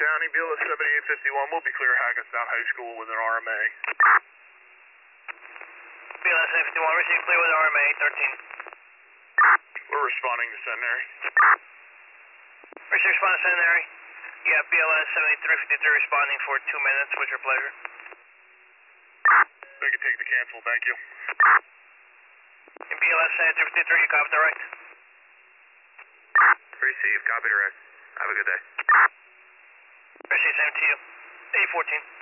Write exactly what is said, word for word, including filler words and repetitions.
County, B L S seventy-eight fifty-one, we'll be clear Hackettstown High School with an R M A. B L S seventy-eight fifty-one, receiving clear with R M A eight thirteen. We're responding to Centenary. Receive response to Centenary. Yeah, B L S seventy-three fifty-three responding for two minutes. What's your pleasure? They can take the cancel, thank you. In B L S seventy-three fifty-three, you copy direct? Receive, copy direct. Have a good day. Receive, same to you. eight fourteen.